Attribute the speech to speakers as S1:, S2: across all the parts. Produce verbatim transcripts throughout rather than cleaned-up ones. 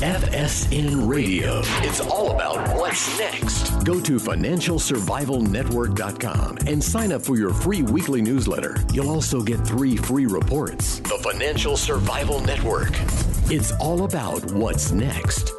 S1: F S N Radio. It's all about what's next. Go to financial survival network dot com and sign up for your free weekly newsletter. You'll also get three free reports. The Financial Survival Network. It's all about what's next.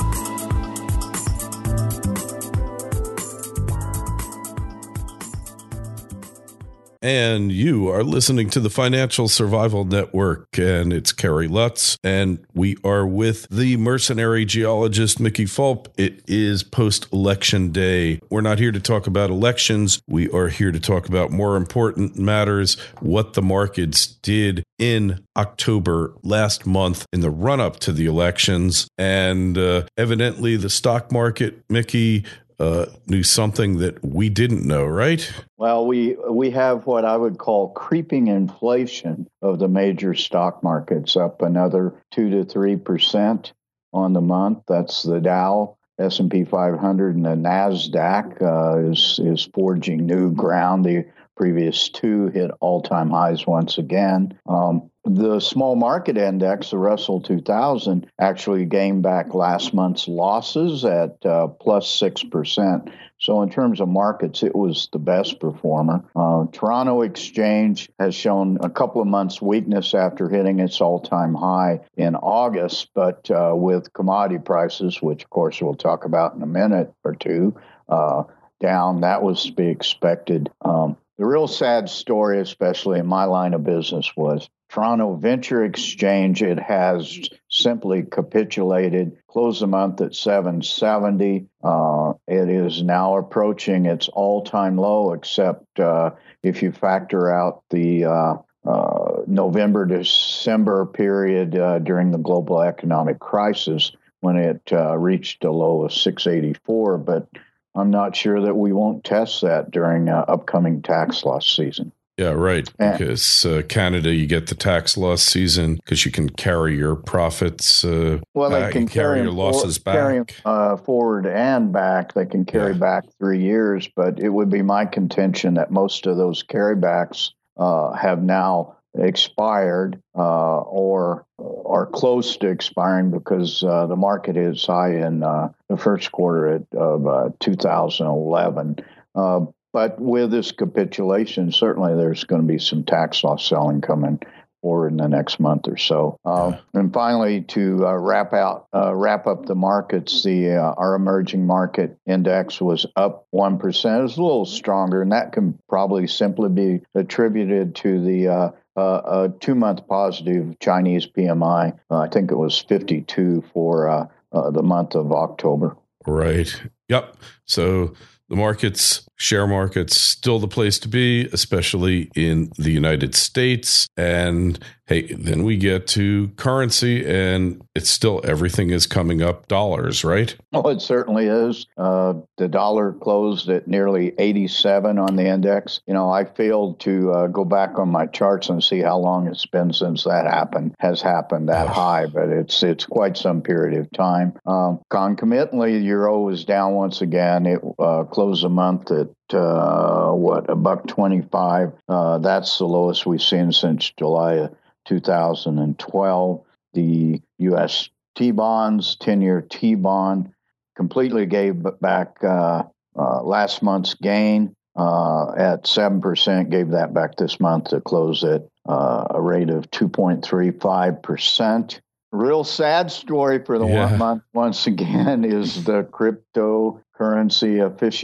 S2: And you are listening to the Financial Survival Network, and it's Kerry Lutz, and we are with the mercenary geologist, Mickey Fulp. It is post-election day. We're not here to talk about elections. We are here to talk about more important matters, what the markets did in October last month in the run-up to the elections. And uh, evidently the stock market, Mickey, Uh, knew something that we didn't know, right?
S3: Well, we we have what I would call creeping inflation of the major stock markets, up another two to three percent on the month. That's the Dow, S and P five hundred, and the Nasdaq uh, is is forging new ground. The previous two hit all-time highs once again. Um, the small market index, the Russell two thousand, actually gained back last month's losses at uh, plus six percent. So in terms of markets, it was the best performer. Uh, Toronto Exchange has shown a couple of months' weakness after hitting its all-time high in August, but uh, with commodity prices, which of course we'll talk about in a minute or two, uh, down, that was to be expected. Um, The real sad story, especially in my line of business, was Toronto Venture Exchange. It has simply capitulated, closed the month at seven seventy. Uh, it is now approaching its all-time low, except uh, if you factor out the uh, uh, November, December period uh, during the global economic crisis when it uh, reached a low of six eighty-four. But I'm not sure that we won't test that during uh, upcoming tax loss season.
S2: Yeah, right. And, because uh, Canada, you get the tax loss season because you can carry your profits uh,
S3: well,
S2: back,
S3: they can
S2: carry,
S3: carry
S2: your losses
S3: for,
S2: back.
S3: Carry them, uh, forward and back. They can carry yeah. back three years, but it would be my contention that most of those carrybacks uh, have now expired uh, or are close to expiring because uh, the market is high in uh, the first quarter at, of uh, two thousand eleven. Uh, but with this capitulation, certainly there's going to be some tax loss selling coming forward in the next month or so. Uh, and finally, to uh, wrap out, uh, wrap up the markets, the uh, our emerging market index was up one percent. It was a little stronger, and that can probably simply be attributed to the uh, Uh, a two-month positive Chinese P M I. Uh, I think it was fifty-two for uh, uh, the month of October.
S2: Right. Yep. So the markets, share markets, still the place to be, especially in the United States. And hey, then we get to currency, and it's still everything is coming up dollars, right?
S3: Oh, it certainly is. Uh, the dollar closed at nearly eighty-seven on the index. You know, I failed to uh, go back on my charts and see how long it's been since that happened, has happened that oh. high, but it's it's quite some period of time. Um, concomitantly, the euro is down once again. It uh, closed the month at uh, what, a buck twenty-five. Uh, that's the lowest we've seen since July two thousand twelve. The U S T-bonds, ten-year T-bond, completely gave back uh, uh, last month's gain uh, at seven percent, gave that back this month to close at uh, a rate of two point three five percent. Real sad story for the yeah. one month, once again, is the cryptocurrency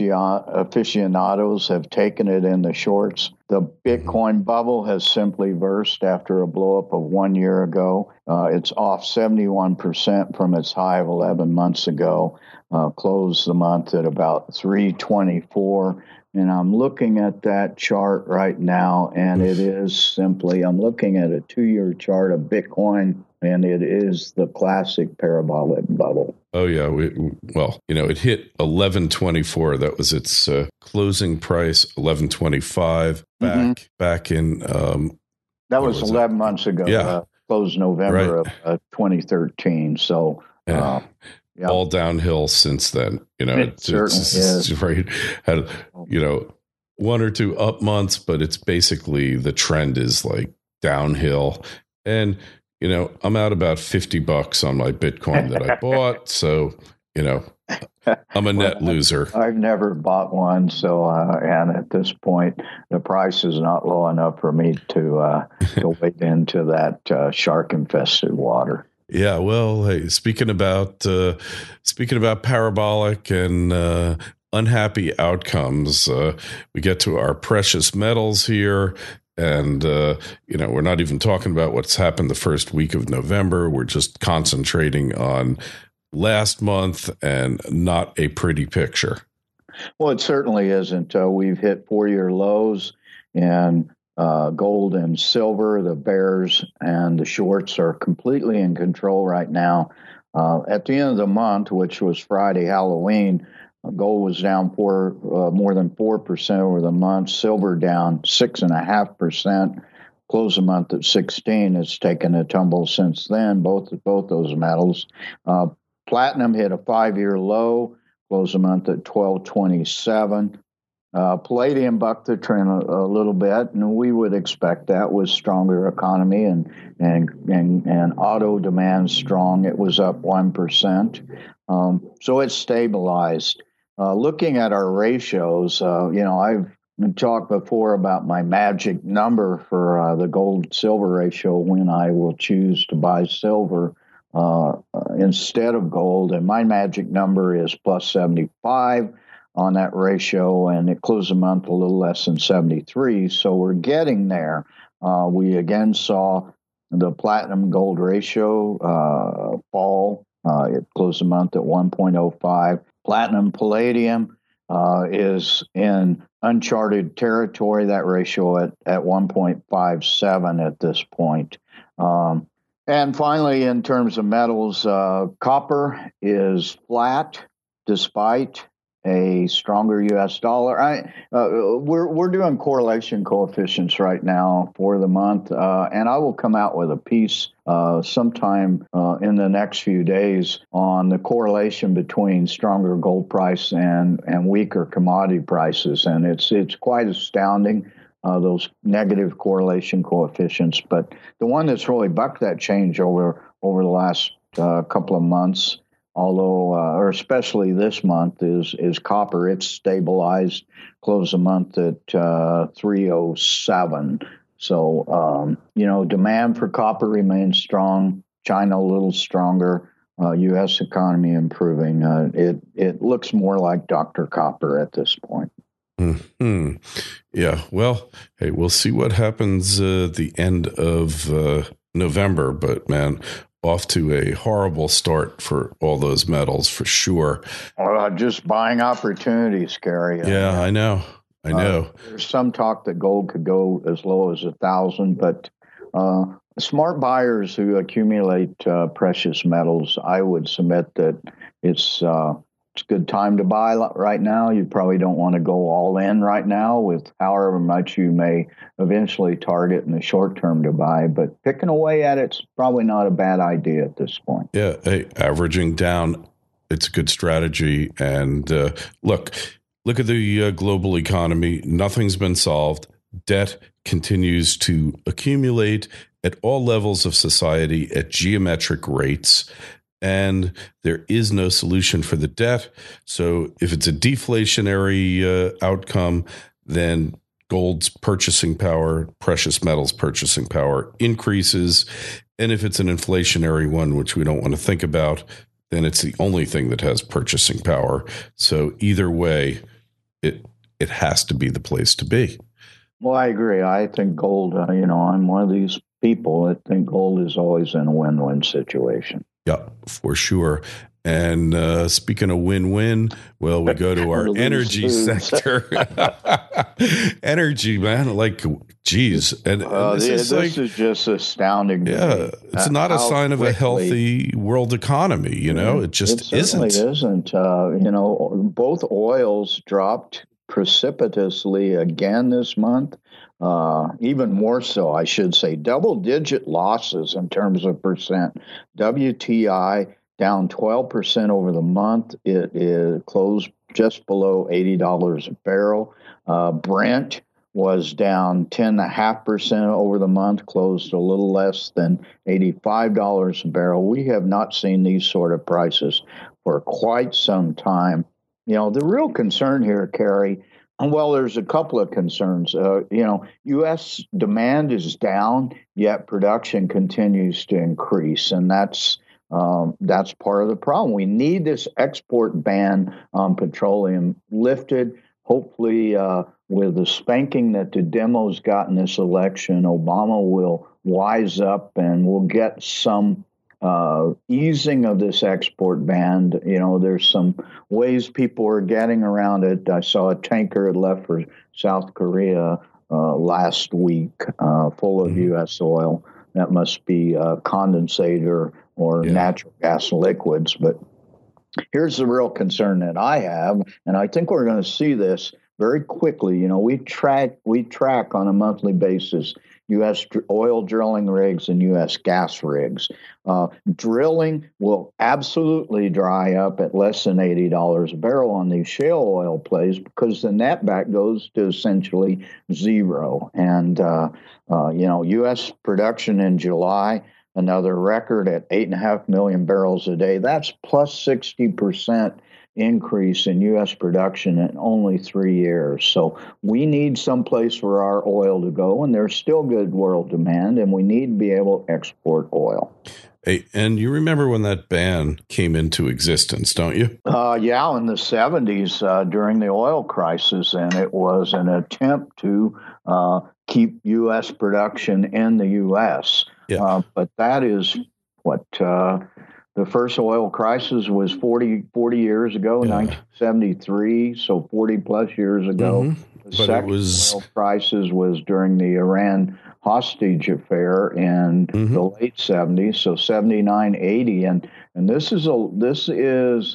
S3: aficionados have taken it in the shorts. The Bitcoin bubble has simply burst after a blow-up of one year ago. Uh, it's off seventy-one percent from its high of eleven months ago, uh, closed the month at about three twenty-four. And I'm looking at that chart right now, and it is simply, I'm looking at a two-year chart of Bitcoin, and it is the classic parabolic bubble.
S2: Oh, yeah. We, well, you know, it hit eleven twenty-four. That was its uh, closing price, eleven twenty-five, back mm-hmm. back in... Um,
S3: that was, was eleven it? months ago.
S2: Yeah.
S3: Uh, closed November
S2: right.
S3: of uh, twenty thirteen. So...
S2: Yeah.
S3: Uh,
S2: Yep. All downhill since then, you know.
S3: It, it certainly
S2: it's,
S3: is.
S2: It's right. Had, you know, one or two up months, but it's basically the trend is like downhill. And you know, I'm out about fifty bucks on my Bitcoin that I bought. So, you know, I'm a net
S3: well,
S2: loser.
S3: I've never bought one. So, uh, and at this point, the price is not low enough for me to, uh, to wade into that uh, shark infested water.
S2: Yeah, well, hey, speaking about uh, speaking about parabolic and uh, unhappy outcomes, uh, we get to our precious metals here, and uh, you know, we're not even talking about what's happened the first week of November. We're just concentrating on last month, and not a pretty picture.
S3: Well, it certainly isn't. Uh, we've hit four-year lows, and Uh, gold and silver, the bears and the shorts are completely in control right now. Uh, at the end of the month, which was Friday, Halloween, uh, gold was down four, uh, more than four percent over the month. Silver down six and a half percent. Close the month at sixteen. It's taken a tumble since then. Both both those metals. Uh, platinum hit a five-year low. Close the month at twelve twenty-seven. Uh, palladium bucked the trend a, a little bit, and we would expect that with stronger economy and and and, and auto demand strong. It was up one percent, um, so it's stabilized. Uh, looking at our ratios, uh, you know, I've talked before about my magic number for uh, the gold-silver ratio when I will choose to buy silver uh, instead of gold, and my magic number is plus seventy-five. On that ratio, and it closed the month a little less than seventy-three. So we're getting there. Uh, we again saw the platinum gold ratio uh, fall. Uh, it closed the month at one point oh five. Platinum palladium uh, is in uncharted territory. That ratio at, at one point five seven at this point. Um, and finally, in terms of metals, uh, copper is flat despite a stronger U S dollar. I, uh, we're we're doing correlation coefficients right now for the month, uh, and I will come out with a piece uh, sometime uh, in the next few days on the correlation between stronger gold price and and weaker commodity prices, and it's it's quite astounding. Uh, those negative correlation coefficients, but the one that's really bucked that change over over the last uh, couple of months, although, uh, or especially this month, is is copper. It's stabilized, closed the month at uh, three oh seven. So, um, you know, demand for copper remains strong. China a little stronger. Uh, U S economy improving. Uh, it it looks more like Doctor Copper at this point.
S2: Hmm. Yeah. Well, hey, we'll see what happens uh, at the end of uh, November. But man, off to a horrible start for all those metals for sure.
S3: Uh, just buying opportunities, Gary.
S2: Yeah, uh, I know. I know.
S3: Uh, there's some talk that gold could go as low as a thousand, but uh, smart buyers who accumulate uh, precious metals, I would submit that it's uh, it's a good time to buy right now. You probably don't want to go all in right now with however much you may eventually target in the short term to buy, but picking away at it's probably not a bad idea at this point.
S2: Yeah, hey, averaging down, it's a good strategy. And uh, look, look at the uh, global economy. Nothing's been solved. Debt continues to accumulate at all levels of society at geometric rates. And there is no solution for the debt. So if it's a deflationary uh, outcome, then gold's purchasing power, precious metals purchasing power increases. And if it's an inflationary one, which we don't want to think about, then it's the only thing that has purchasing power. So either way, it it has to be the place to be.
S3: Well, I agree. I think gold, uh, you know, I'm one of these people that think gold is always in a win-win situation.
S2: Yeah, for sure. And uh, speaking of win-win, well, we go to our energy sector. Energy, man, like, geez. And, and
S3: uh,
S2: this,
S3: this,
S2: is,
S3: this
S2: like,
S3: is just astounding.
S2: Yeah, it's uh, not a sign of quickly, a healthy world economy, you know? It just
S3: it
S2: isn't.
S3: It isn't. Uh, you know, both oils dropped precipitously again this month. Uh, even more so, I should say, double-digit losses in terms of percent. W T I down twelve percent over the month. It is closed just below eighty dollars a barrel. Uh, Brent was down ten point five percent over the month, closed a little less than eighty-five dollars a barrel. We have not seen these sort of prices for quite some time. You know, the real concern here, Carrie, well, there's a couple of concerns. Uh, you know, U S demand is down, yet production continues to increase, and that's um, that's part of the problem. We need this export ban on petroleum lifted. Hopefully, uh, with the spanking that the Demos got in this election, Obama will wise up and we'll get some uh, easing of this export ban. You know, there's some ways people are getting around it. I saw a tanker had left for South Korea uh, last week uh, full of mm-hmm. U S oil. That must be uh, condensate or, or yeah. natural gas liquids. But here's the real concern that I have, and I think we're going to see this very quickly. You know, we track we track on a monthly basis U S oil drilling rigs and U S gas rigs. Uh, drilling will absolutely dry up at less than eighty dollars a barrel on these shale oil plays because the netback goes to essentially zero. And, uh, uh, you know, U S production in July, another record at eight and a half million barrels a day. That's plus sixty percent increase in U S production in only three years. So we need some place for our oil to go, and there's still good world demand, and we need to be able to export oil.
S2: Hey, and you remember when that ban came into existence, don't you?
S3: Uh, yeah, in the seventies uh, during the oil crisis, and it was an attempt to uh, keep U S production in the U S. Yeah. Uh, but that is what uh, the first oil crisis was forty, forty years ago, yeah. nineteen seventy-three, so forty plus years ago.
S2: Mm-hmm.
S3: The
S2: but
S3: second
S2: it was...
S3: oil crisis was during the Iran hostage affair in mm-hmm. the late seventies, so seventy-nine, eighty, and and this is a this is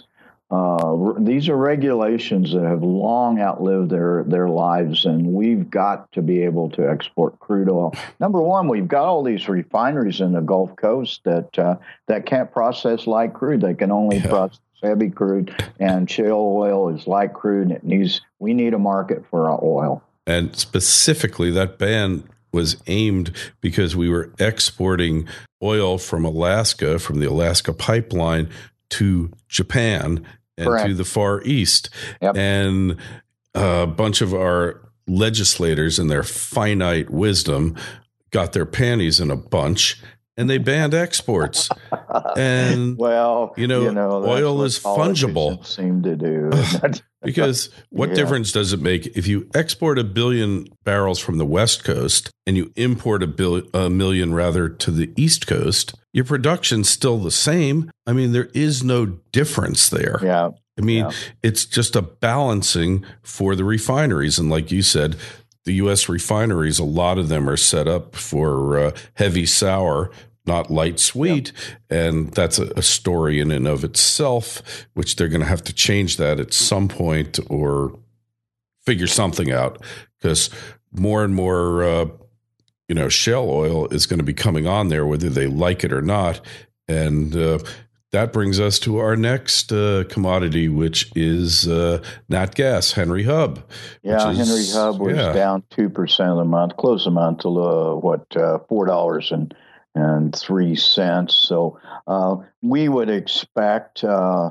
S3: uh, these are regulations that have long outlived their their lives, and we've got to be able to export crude oil. Number one, we've got all these refineries in the Gulf Coast that uh, that can't process light crude; they can only yeah. process heavy crude, and shale oil is light crude, and it needs we need a market for our oil.
S2: And specifically, that ban was aimed because we were exporting oil from Alaska, from the Alaska pipeline to Japan and Correct. To the Far East. Yep. And a bunch of our legislators in their finite wisdom got their panties in a bunch and they banned exports. And,
S3: well,
S2: you know,
S3: you know
S2: oil is fungible.
S3: Seem to do.
S2: Because what yeah. difference does it make if you export a billion barrels from the West Coast and you import a, bill, a million rather to the East Coast? Your production's still the same. I mean, there is no difference there.
S3: Yeah.
S2: I mean,
S3: yeah.
S2: it's just a balancing for the refineries. And like you said, the U S refineries, a lot of them are set up for uh, heavy sour, not light sweet. Yep. And that's a, a story in and of itself, which they're going to have to change that at some point or figure something out, because more and more, uh, you know, shale oil is going to be coming on there, whether they like it or not. And uh, that brings us to our next uh, commodity, which is uh, nat gas, Henry Hub.
S3: Yeah,
S2: is,
S3: Henry Hub was
S2: yeah.
S3: down two percent of the month, close the month to uh, what, uh, four dollars and and three cents. So uh, we would expect uh,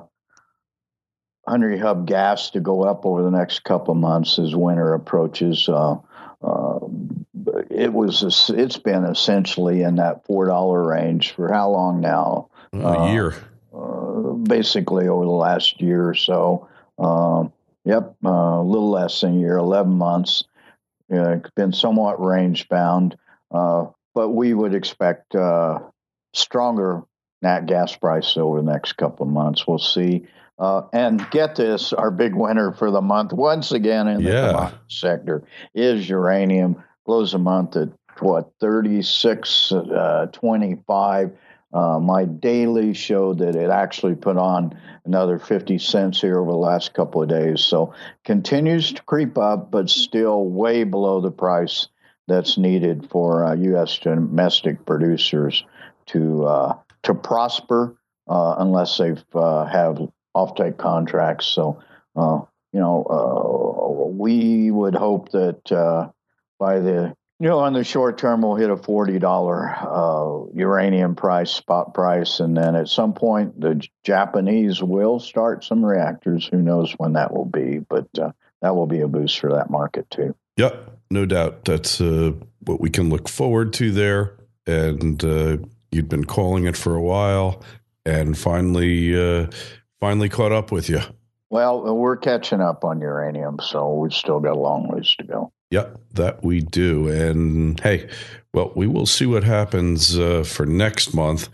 S3: Henry Hub gas to go up over the next couple of months as winter approaches. Uh, uh, it was it's been essentially in that four dollar range for how long now?
S2: A uh, year.
S3: Uh, basically over the last year or so. Uh, yep, uh, a little less than a year, eleven months. Uh, it's been somewhat range bound. Uh, But we would expect uh, stronger nat gas prices over the next couple of months. We'll see. Uh, and get this, our big winner for the month, once again in the
S2: yeah.
S3: commodity sector, is uranium. Close the month at, what, thirty-six twenty-five. Uh, my daily showed that it actually put on another fifty cents here over the last couple of days. So continues to creep up, but still way below the price that's needed for uh, U S domestic producers to uh, to prosper uh, unless they uh, have offtake contracts. So, uh, you know, uh, we would hope that uh, by the, you know, on the short term, we'll hit a forty dollars uh, uranium price, spot price. And then at some point, the Japanese will start some reactors. Who knows when that will be, but uh, that will be a boost for that market too.
S2: Yep, no doubt. That's uh, what we can look forward to there. And uh, you'd been calling it for a while and finally, uh, finally caught up with you.
S3: Well, we're catching up on uranium, so we've still got a long ways to go.
S2: Yep, that we do. And hey, well, we will see what happens uh, for next month.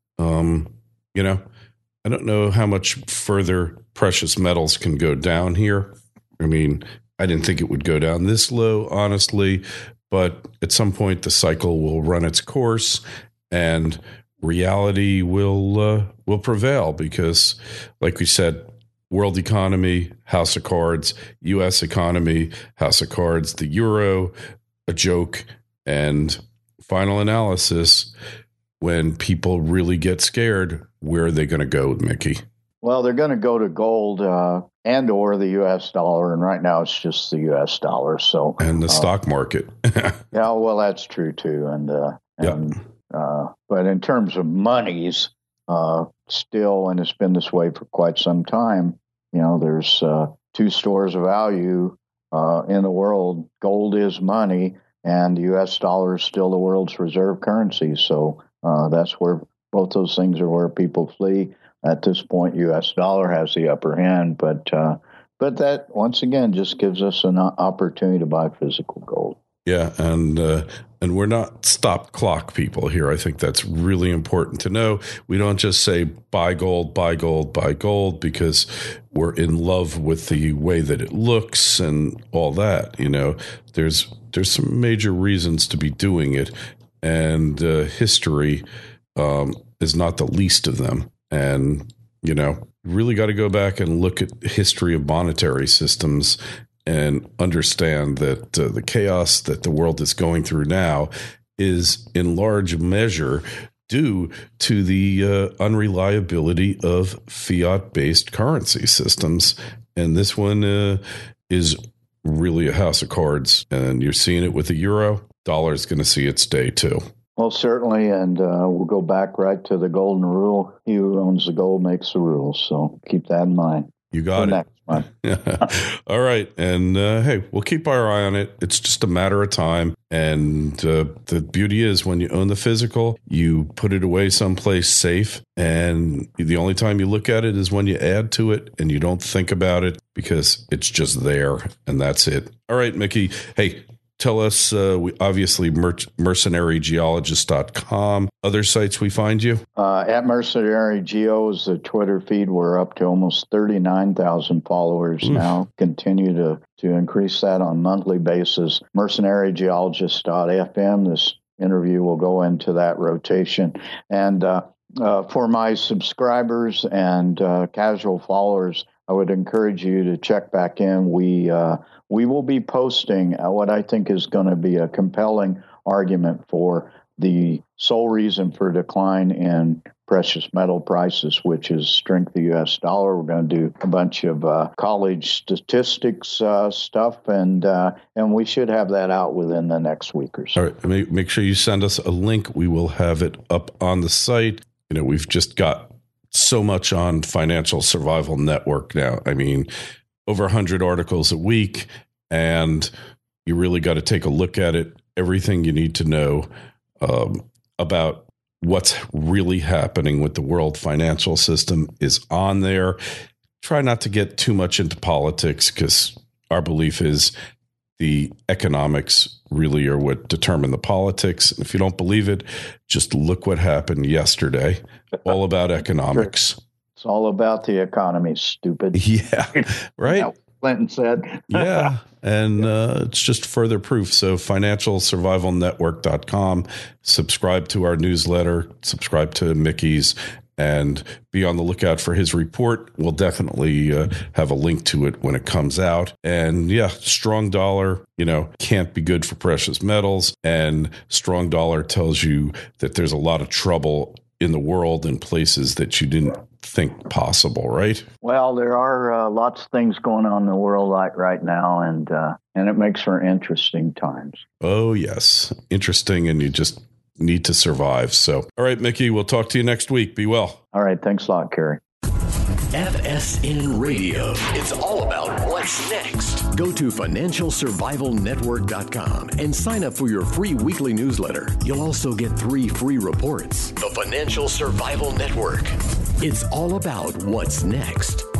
S2: Um, you know, I don't know how much further precious metals can go down here. I mean, I didn't think it would go down this low, honestly, but at some point the cycle will run its course and reality will uh, will prevail because, like we said, world economy, house of cards, U S economy, house of cards, the euro, a joke, and final analysis, when people really get scared, where are they going to go, Mickey?
S3: Well, they're going to go to gold uh, and or the U S dollar, and right now it's just the U S dollar. So
S2: and the uh, stock market.
S3: Yeah, well, that's true too. And, uh, and yeah. uh, but in terms of monies, uh, still, and it's been this way for quite some time, you know, there's uh, two stores of value uh, in the world. Gold is money, and the U S dollar is still the world's reserve currency. So uh, that's where both those things are where people flee. At this point, U S dollar has the upper hand, but uh, but that once again just gives us an opportunity to buy physical gold.
S2: Yeah, and uh, and we're not stop clock people here. I think that's really important to know. We don't just say buy gold, buy gold, buy gold because we're in love with the way that it looks and all that. You know, there's there's some major reasons to be doing it, and uh, history um, is not the least of them. And you know, really got to go back and look at the history of monetary systems and understand that uh, the chaos that the world is going through now is in large measure due to the uh, unreliability of fiat-based currency systems. And this one uh, is really a house of cards. And you're seeing it with the euro. Dollar is going to see its day too.
S3: Well, certainly. And uh, we'll go back right to the golden rule. He who owns the gold makes the rules. So keep that in mind.
S2: You got
S3: For
S2: it.
S3: Next month.
S2: All right. And uh, hey, we'll keep our eye on it. It's just a matter of time. And uh, the beauty is when you own the physical, you put it away someplace safe. And the only time you look at it is when you add to it and you don't think about it because it's just there. And that's it. All right, Mickey. Hey, tell us, uh, we obviously mer- mercenary geologist dot com. Other sites we find you?
S3: Uh, at Mercenary Geo is the Twitter feed. We're up to almost thirty-nine thousand followers Oof. now. Continue to, to increase that on a monthly basis. mercenary geologist dot f m. This interview will go into that rotation. And uh, uh, for my subscribers and uh, casual followers, I would encourage you to check back in. We uh, we will be posting uh, what I think is going to be a compelling argument for the sole reason for decline in precious metal prices, which is strength of the U S dollar. We're going to do a bunch of uh, college statistics uh, stuff, and uh, and we should have that out within the next week or so.
S2: All right, make, make sure you send us a link. We will have it up on the site. You know, we've just got so much on Financial Survival Network now. I mean, over one hundred articles a week, and you really got to take a look at it. Everything you need to know um, about what's really happening with the world financial system is on there. Try not to get too much into politics because our belief is the economics really are what determine the politics. And if you don't believe it, just look what happened yesterday. All about economics.
S3: It's all about the economy, stupid.
S2: Yeah, right?
S3: You know, Clinton said.
S2: Yeah, and uh, it's just further proof. So financial survival network dot com. Subscribe to our newsletter. Subscribe to Mickey's. And be on the lookout for his report. We'll definitely uh, have a link to it when it comes out. And yeah, strong dollar, you know, can't be good for precious metals. And strong dollar tells you that there's a lot of trouble in the world in places that you didn't think possible, right?
S3: Well, there are uh, lots of things going on in the world like right now, and uh, and it makes for interesting times.
S2: Oh, yes. Interesting, and you just need to survive. So, all right, Mickey, we'll talk to you next week. Be well.
S3: All right. Thanks a lot, Kerry.
S1: F S N Radio. It's all about what's next. Go to financial survival network dot com and sign up for your free weekly newsletter. You'll also get three free reports. The Financial Survival Network. It's all about what's next.